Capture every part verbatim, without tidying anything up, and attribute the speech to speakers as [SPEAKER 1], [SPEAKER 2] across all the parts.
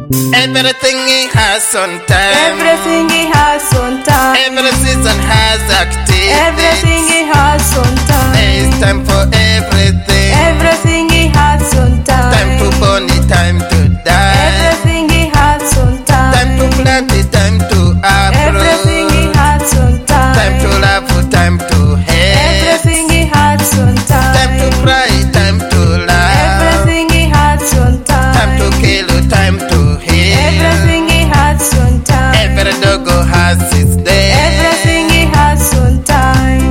[SPEAKER 1] Everything it has on time.
[SPEAKER 2] Everything it has on time.
[SPEAKER 1] Every season has activities.
[SPEAKER 2] Everything it has on time.
[SPEAKER 1] There is time for everything.
[SPEAKER 2] Everything it has on time.
[SPEAKER 1] Time to born it, time to die.
[SPEAKER 2] Everything it has on time.
[SPEAKER 1] Time to plant it, time to
[SPEAKER 2] Everything
[SPEAKER 1] uproot.
[SPEAKER 2] it has on time.
[SPEAKER 1] Time to laugh, time to hate.
[SPEAKER 2] Everything it has on time.
[SPEAKER 1] Time to cry, time to laugh.
[SPEAKER 2] Everything it has on time.
[SPEAKER 1] Time to kill, time to heal.
[SPEAKER 2] Everything it has on time.
[SPEAKER 1] Every dog has its day.
[SPEAKER 2] Everything it has on time.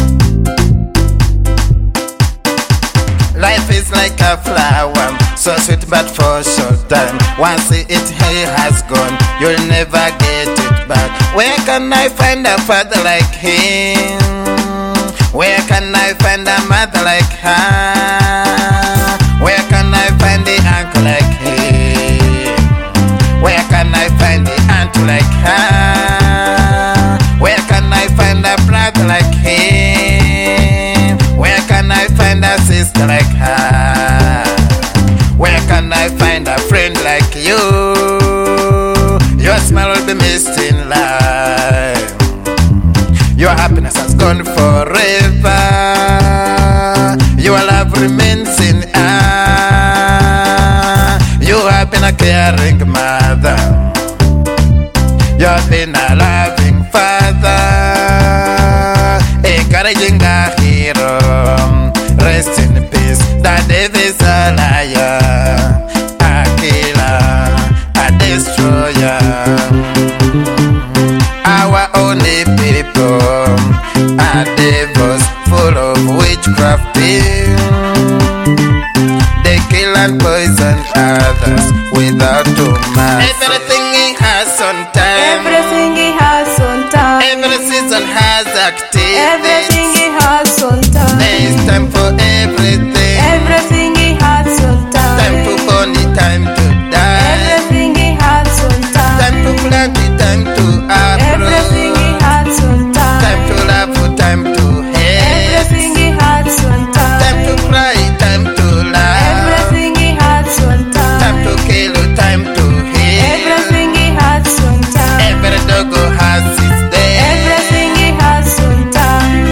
[SPEAKER 1] Life is like a flower, so sweet but for a short time. Once it here has gone, you'll never get it back. Where can I find a father like him? Where can I find a mother like her? Where can I find the uncle like him? Where can I find the aunt like her? Where can I find a brother like him? Where can I find a sister like her? Where can I find a friend like you? Your smile will be missed in life. Your happiness has gone forever. Your love remains in awe. You have been a caring mother. You have been a loving father, encouraging a hero. Rest in peace. The devil is a liar, a killer, a destroyer. Our only people are devils full of witchcraft. They kill and poison others without mercy. Everything it has on time.
[SPEAKER 2] Everything it has on time.
[SPEAKER 1] Every season has activities.
[SPEAKER 2] Everything it has on time.
[SPEAKER 1] There is time for everything.
[SPEAKER 2] Everything it has on time.
[SPEAKER 1] Time to born it, time to die.
[SPEAKER 2] Everything it has on time.
[SPEAKER 1] Time to plant it, time to
[SPEAKER 2] Everything
[SPEAKER 1] uproot.
[SPEAKER 2] it has on time.
[SPEAKER 1] Time to laugh, time to hate.
[SPEAKER 2] Everything it has on time.
[SPEAKER 1] Time to cry, time to laugh.
[SPEAKER 2] Everything it has on time.
[SPEAKER 1] Time to kill, time to heal.
[SPEAKER 2] Everything it has on time.
[SPEAKER 1] Every dog has its day.
[SPEAKER 2] Everything it has on time.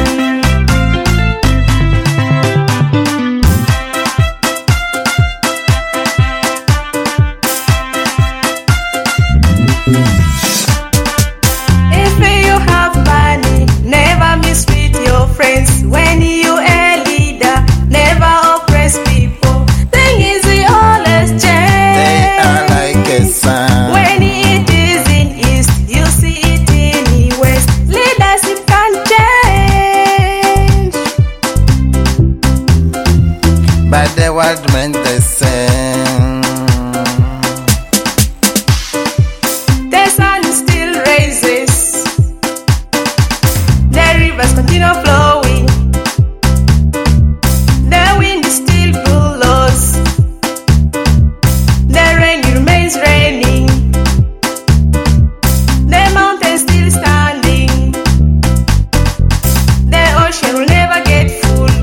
[SPEAKER 2] If you have money, never mistreat your friends. When you a leader, never oppress people. Thing is, we always change.
[SPEAKER 1] They are like a sun.
[SPEAKER 2] When it is in east, you see it in west. Leadership can change.
[SPEAKER 1] But the world meant the same.
[SPEAKER 2] The sun still rises. The rivers continue flowing. The wind still blows. The rain remains raining. The mountains still standing. The ocean will never get full.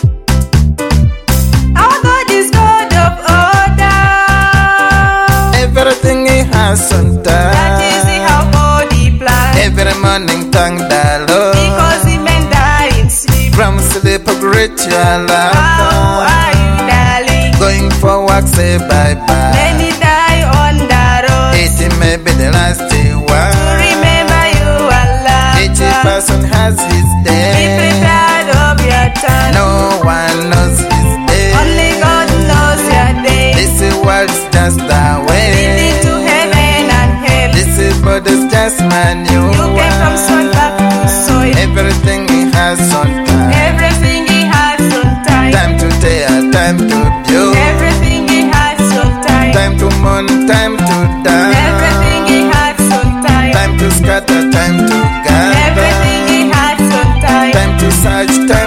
[SPEAKER 2] Our God is God of order.
[SPEAKER 1] Everything it has on
[SPEAKER 2] That is how
[SPEAKER 1] time.
[SPEAKER 2] God he planned.
[SPEAKER 1] Every morning thank the Lord.
[SPEAKER 2] Because he men die in sleep.
[SPEAKER 1] From sleep greet your
[SPEAKER 2] How
[SPEAKER 1] love.
[SPEAKER 2] are you, darling?
[SPEAKER 1] Going for work say bye bye.
[SPEAKER 2] Many die on the road.
[SPEAKER 1] It may be the last
[SPEAKER 2] To
[SPEAKER 1] one.
[SPEAKER 2] remember you Allah.
[SPEAKER 1] Each person has his
[SPEAKER 2] Be
[SPEAKER 1] day.
[SPEAKER 2] prepared of your turn.
[SPEAKER 1] No one knows his day.
[SPEAKER 2] Only God knows your day.
[SPEAKER 1] This world's just the
[SPEAKER 2] Leading
[SPEAKER 1] way.
[SPEAKER 2] to heaven and hell.
[SPEAKER 1] This body's just manual.
[SPEAKER 2] You came from soil back to soil.
[SPEAKER 1] Everything it has on time.
[SPEAKER 2] Everything he has on time.
[SPEAKER 1] Time to tear, time to build.
[SPEAKER 2] Everything he has on time.
[SPEAKER 1] Time to mourn, time to dance.
[SPEAKER 2] Everything he has on time.
[SPEAKER 1] Time to scatter, time to gather.
[SPEAKER 2] Everything he has on time.
[SPEAKER 1] Time to search, time